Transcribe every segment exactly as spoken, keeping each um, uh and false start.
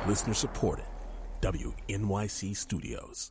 Listener supported. W N Y C Studios.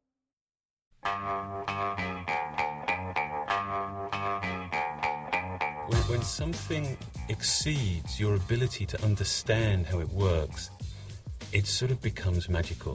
When, when something exceeds your ability to understand how it works, it sort of becomes magical.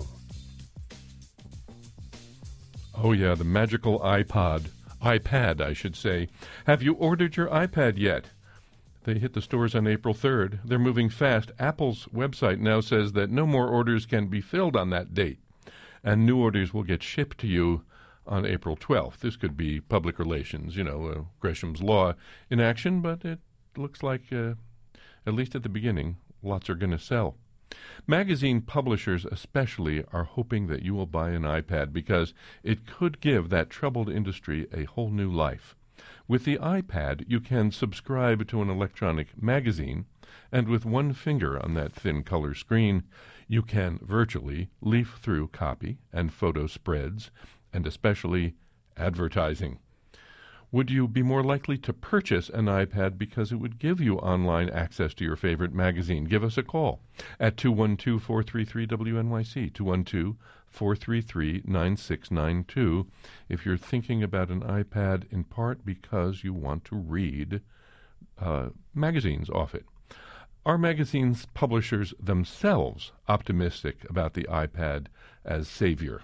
Oh, yeah, the magical iPod. iPad, I should say. Have you ordered your iPad yet? They hit the stores on April third. They're moving fast. Apple's website now says that no more orders can be filled on that date, and new orders will get shipped to you on April twelfth. This could be public relations, you know, uh, Gresham's Law in action, but it looks like, uh, at least at the beginning, lots are going to sell. Magazine publishers especially are hoping that you will buy an iPad because it could give that troubled industry a whole new life. With the iPad, you can subscribe to an electronic magazine, and with one finger on that thin color screen, you can virtually leaf through copy and photo spreads, and especially advertising. Would you be more likely to purchase an iPad because it would give you online access to your favorite magazine? Give us a call at two one two, four three three, W N Y C, two one two, four three three, nine six nine two, if you're thinking about an iPad in part because you want to read uh, magazines off it. Are magazines publishers themselves optimistic about the iPad as savior?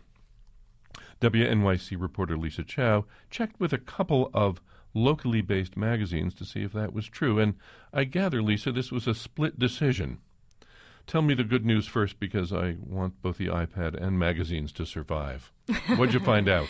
W N Y C reporter Lisa Chow checked with a couple of locally based magazines to see if that was true, and I gather, Lisa, this was a split decision. Tell me the good news first, because I want both the iPad and magazines to survive. What'd you find out?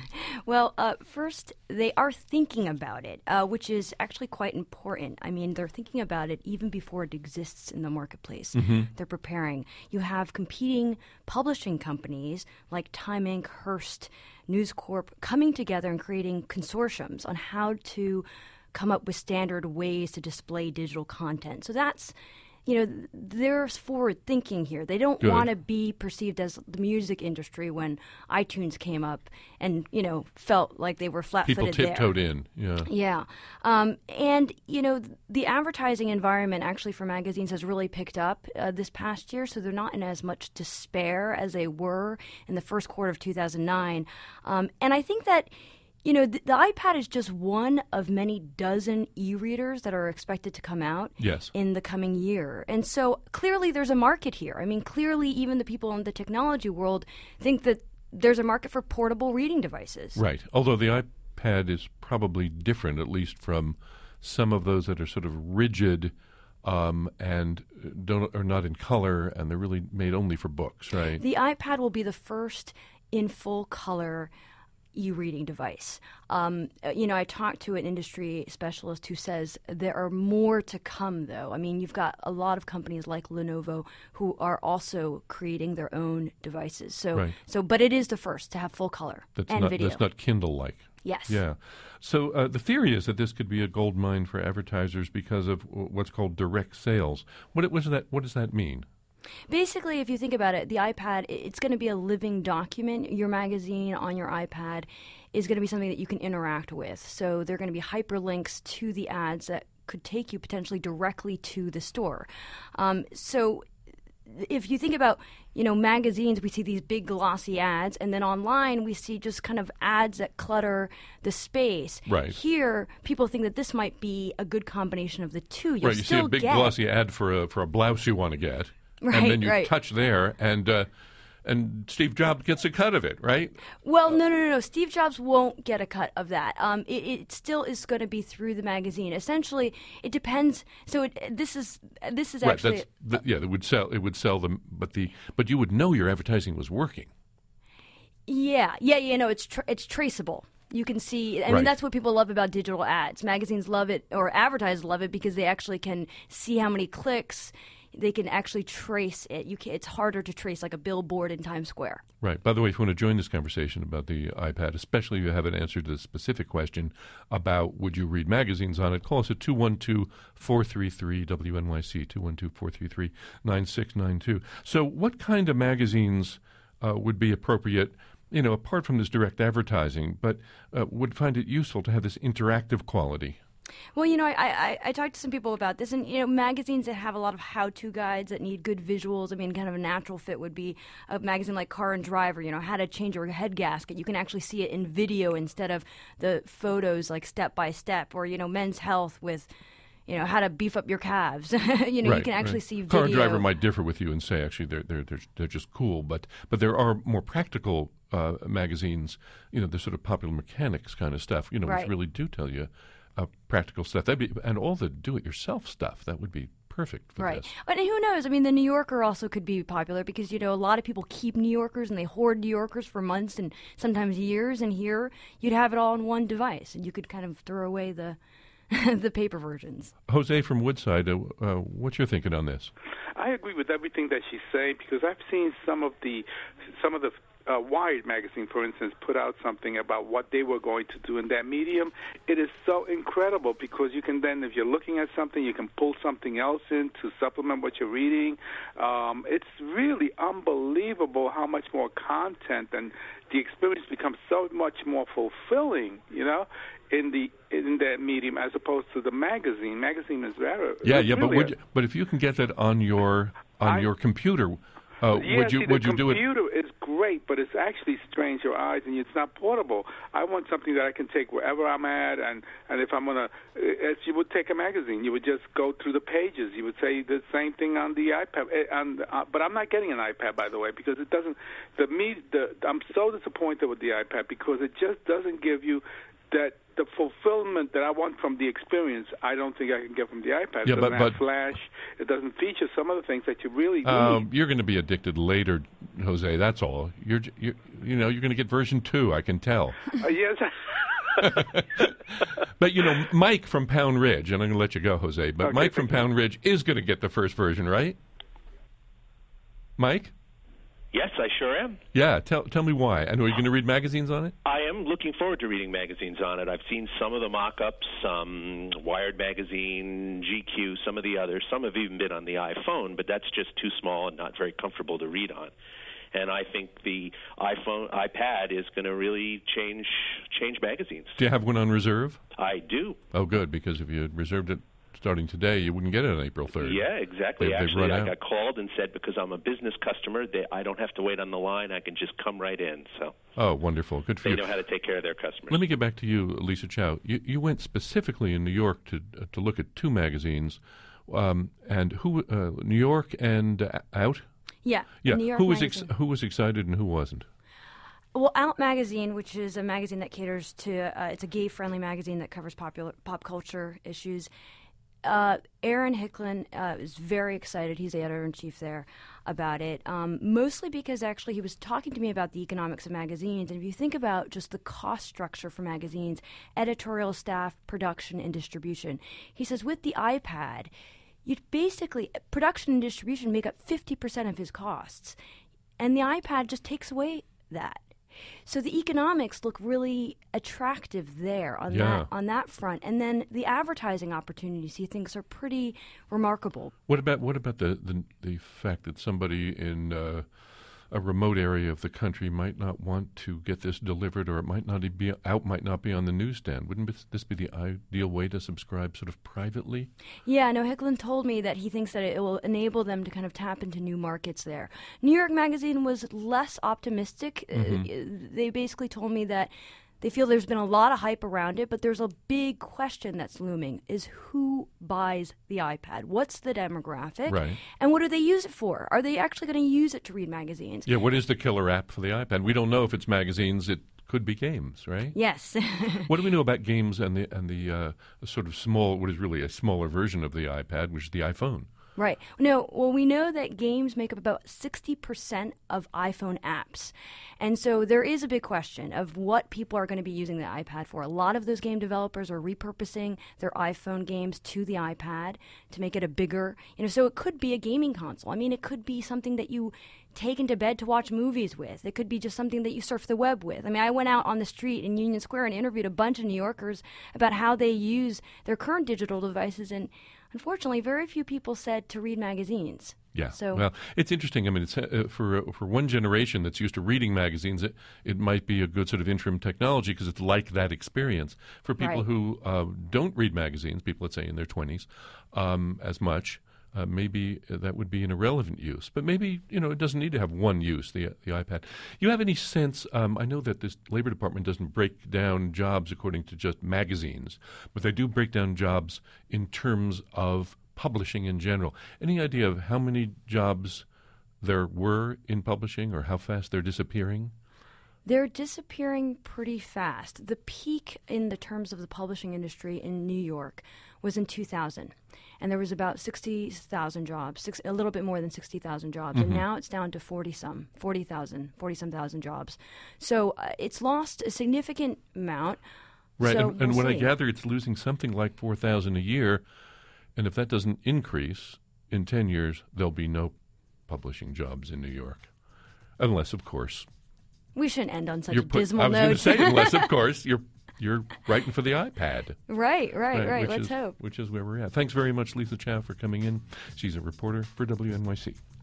Well, uh, first, they are thinking about it, uh, which is actually quite important. I mean, they're thinking about it even before it exists in the marketplace. Mm-hmm. They're preparing. You have competing publishing companies like Time Incorporated, Hearst, News Corp coming together and creating consortiums on how to come up with standard ways to display digital content. So that's... You know, there's forward thinking here. They don't want to be perceived as the music industry when iTunes came up and, you know, felt like they were flat-footed there. People tiptoed in, yeah. Yeah. Um, and, you know, the advertising environment actually for magazines has really picked up uh, this past year, so they're not in as much despair as they were in the first quarter of two thousand nine. Um, and I think that... You know, the, the iPad is just one of many dozen e-readers that are expected to come out yes. in the coming year. And so clearly there's a market here. I mean, clearly even the people in the technology world think that there's a market for portable reading devices. Right. Although the iPad is probably different, at least from some of those that are sort of rigid um, and don't are not in color, and they're really made only for books, right? The iPad will be the first in full color e-reading device. Um, you know, I talked to an industry specialist who says there are more to come, though. I mean, you've got a lot of companies like Lenovo who are also creating their own devices. So, right. so, but it is the first to have full color that's and not, video. That's not Kindle-like. Yes. Yeah. So uh, the theory is that this could be a gold mine for advertisers because of what's called direct sales. What, what, does, that, what does that mean? Basically, if you think about it, the iPad, it's going to be a living document. Your magazine on your iPad is going to be something that you can interact with. So there are going to be hyperlinks to the ads that could take you potentially directly to the store. Um, so if you think about, you know, magazines, we see these big glossy ads, and then online we see just kind of ads that clutter the space. Right. Here, people think that this might be a good combination of the two. You'll right. You still see a big get glossy ad for a, for a blouse you want to get. Right, and then you right. touch there, and uh, and Steve Jobs gets a cut of it, right? Well, no, no, no, no. Steve Jobs won't get a cut of that. Um, it, it still is going to be through the magazine. Essentially, it depends. So it, this is this is right, actually that's, the, yeah. It would sell. It would sell them, but the but you would know your advertising was working. Yeah, yeah, yeah. No, it's tra- it's traceable. You can see, I right. mean, that's what people love about digital ads. Magazines love it, or advertisers love it, because they actually can see how many clicks. They can actually trace it. You can, it's harder to trace like a billboard in Times Square. Right. By the way, if you want to join this conversation about the iPad, especially if you have an answer to the specific question about would you read magazines on it, call us at two one two, four three three, W N Y C, two one two, four three three, nine six nine two. So what kind of magazines uh, would be appropriate, you know, apart from this direct advertising, but uh, would find it useful to have this interactive quality? Well, you know, I, I, I talked to some people about this, and, you know, magazines that have a lot of how-to guides that need good visuals. I mean, kind of a natural fit would be a magazine like Car and Driver, you know, how to change your head gasket. You can actually see it in video instead of the photos, like step by step, or, you know, Men's Health with, you know, how to beef up your calves. you know, right, you can actually right. see video. Car and Driver might differ with you and say, actually, they're, they're, they're, they're just cool, but, but there are more practical uh, magazines, you know, the sort of Popular Mechanics kind of stuff, you know, Right. which really do tell you Uh, practical stuff. That'd be, and all the do-it-yourself stuff. That would be perfect for Right. this. And who knows? I mean, the New Yorker also could be popular because, you know, a lot of people keep New Yorkers and they hoard New Yorkers for months and sometimes years. And here, you'd have it all in one device, and you could kind of throw away the the paper versions. Jose from Woodside, uh, uh, what's your thinking on this? I agree with everything that she's saying because I've seen some of the some of the uh, Wired magazine, for instance, put out something about what they were going to do in that medium. It is so incredible because you can then, if you're looking at something, you can pull something else in to supplement what you're reading. Um, it's really unbelievable how much more content, and the experience becomes so much more fulfilling, you know, in the in that medium as opposed to the magazine. Magazine is very Yeah, yeah, really but would you, but if you can get that on your on I- your computer, uh, Yeah, would you see, would the you do it? computer is great, but it's actually strains your eyes, and it's not portable. I want something that I can take wherever I'm at, and, and if I'm gonna, as you would take a magazine, you would just go through the pages. You would say the same thing on the iPad. eh, On, uh, but I'm not getting an iPad, by the way, because it doesn't. The me, the I'm so disappointed with the iPad because it just doesn't give you that. The fulfillment that I want from the experience, I don't think I can get from the iPad. Yeah, it doesn't but- have but- flash. It doesn't feature some of the things that you really need. Um, you're going to be addicted later, Jose. That's all. You're, j- you're you know, you're going to get version two. I can tell. Uh, yes. But you know, Mike from Pound Ridge, and I'm going to let you go, Jose. But Okay, Mike from thank you. Pound Ridge is going to get the first version, right? Mike? Yes, I sure am. Yeah. Tell tell me why. And are you going to read magazines on it? I am looking forward to reading magazines on it. I've seen some of the mock-ups, um, Wired Magazine, G Q, some of the others. Some have even been on the iPhone, but that's just too small and not very comfortable to read on. And I think the iPhone, iPad is going to really change change magazines. Do you have one on reserve? I do. Oh, good, because if you had reserved it starting today, you wouldn't get it on April third. Yeah, exactly. They- they've Actually, run I out. got called and said because I'm a business customer, they, I don't have to wait on the line. I can just come right in. So Oh, wonderful. Good for they you. know how to take care of their customers. Let me get back to you, Lisa Chow. You, you went specifically in New York to uh, to look at two magazines, um, and who uh, New York and uh, Out. Yeah. Yeah, New York who was ex- Magazine. who was excited and who wasn't? Well, Out Magazine, which is a magazine that caters to, uh, it's a gay-friendly magazine that covers popular pop culture issues. Uh, Aaron Hicklin uh, is very excited. He's the editor-in-chief there about it, um, mostly because actually he was talking to me about the economics of magazines. And if you think about just the cost structure for magazines, editorial staff, production, and distribution, he says with the iPad, you basically, production and distribution make up fifty percent of his costs. And the iPad just takes away that. So the economics look really attractive there on Yeah. that on that front, and then the advertising opportunities he thinks are pretty remarkable. What about what about the the, the fact that somebody in uh, a remote area of the country might not want to get this delivered, or it might not be out, might not be on the newsstand? Wouldn't this- this be the ideal way to subscribe, sort of privately? Yeah, no, Hicklin told me that he thinks that it will enable them to kind of tap into new markets there. New York Magazine was less optimistic. Uh, they basically told me that they feel there's been a lot of hype around it, but there's a big question that's looming, is who buys the iPad? What's the demographic? Right. And what do they use it for? Are they actually going to use it to read magazines? Yeah. What is the killer app for the iPad? We don't know if it's magazines. It could be games, right? Yes. What do we know about games and the and the uh, sort of small, what is really a smaller version of the iPad, which is the iPhone? Right. No, well, we know that games make up about sixty percent of iPhone apps. And so there is a big question of what people are going to be using the iPad for. A lot of those game developers are repurposing their iPhone games to the iPad to make it a bigger, you know, so it could be a gaming console. I mean, it could be something that you take into bed to watch movies with. It could be just something that you surf the web with. I mean, I went out on the street in Union Square and interviewed a bunch of New Yorkers about how they use their current digital devices, and unfortunately, very few people said to read magazines. Yeah. So, well, it's interesting. I mean, it's uh, for for one generation that's used to reading magazines, it, it might be a good sort of interim technology because it's like that experience. For people Right. who uh, don't read magazines, people let's say in their twenties, um, as much, uh, maybe that would be an irrelevant use. But maybe you know it doesn't need to have one use. The the iPad. You have any sense? Um, I know that this Labor Department doesn't break down jobs according to just magazines, but they do break down jobs in terms of publishing in general. Any idea of how many jobs there were in publishing or how fast they're disappearing? They're disappearing pretty fast. The peak in the terms of the publishing industry in New York was in two thousand, and there was about sixty thousand jobs, six, a little bit more than sixty thousand jobs, Mm-hmm. and now it's down to forty-some, forty thousand, forty-some thousand jobs. So uh, it's lost a significant amount. Right, So and, and we'll what I see. gather, it's losing something like four thousand a year, and if that doesn't increase in ten years, there'll be no publishing jobs in New York, unless, of course, We shouldn't end on such you're a put, dismal I was going note. to say, unless, of course, you're you're writing for the iPad. Right, right, right. which Let's is, hope. Which is where we're at. Thanks very much, Lisa Chow, for coming in. She's a reporter for W N Y C.